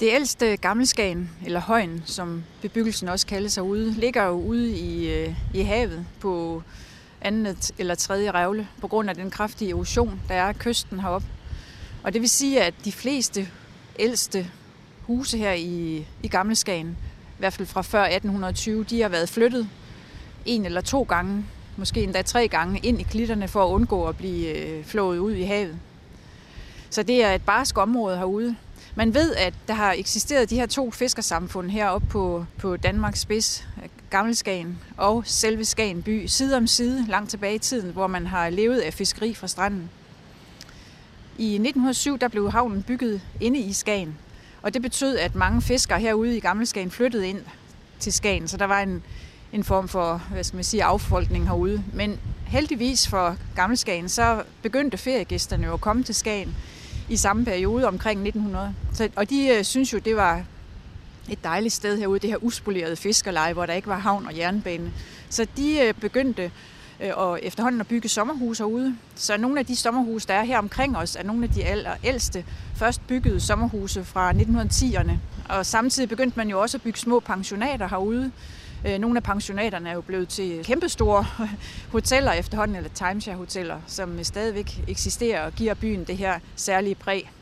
Det ældste Gammel-Skagen, eller Højen, som bebyggelsen også kaldes herude, ligger jo ude i havet på andet eller tredje revle, på grund af den kraftige erosion, der er kysten heroppe. Og det vil sige, at de fleste ældste huse her i Gammel-Skagen, i hvert fald fra før 1820, de har været flyttet 1 eller 2 gange, måske endda 3 gange, ind i klitterne for at undgå at blive flået ud i havet. Så det er et barsk område herude. Man ved, at der har eksisteret de her 2 fiskersamfund heroppe på Danmarks spids, Gammel-Skagen og selve Skagen by, side om side, langt tilbage i tiden, hvor man har levet af fiskeri fra stranden. I 1907 der blev havnen bygget inde i Skagen, og det betød, at mange fiskere herude i Gammel-Skagen flyttede ind til Skagen, så der var en form for, affolkning herude. Men heldigvis for Gammel-Skagen, så begyndte feriegæsterne jo at komme til Skagen i samme periode omkring 1900. Og de synes jo, det var et dejligt sted herude, det her uspolerede fiskerleje, hvor der ikke var havn og jernbane. Så de begyndte efterhånden at bygge sommerhuse herude. Så nogle af de sommerhuse, der er her omkring os, er nogle af de ældste først byggede sommerhuse fra 1910'erne. Og samtidig begyndte man jo også at bygge små pensionater herude. Nogle af pensionaterne er jo blevet til kæmpestore hoteller efterhånden, eller timeshare-hoteller, som stadigvæk eksisterer og giver byen det her særlige præg.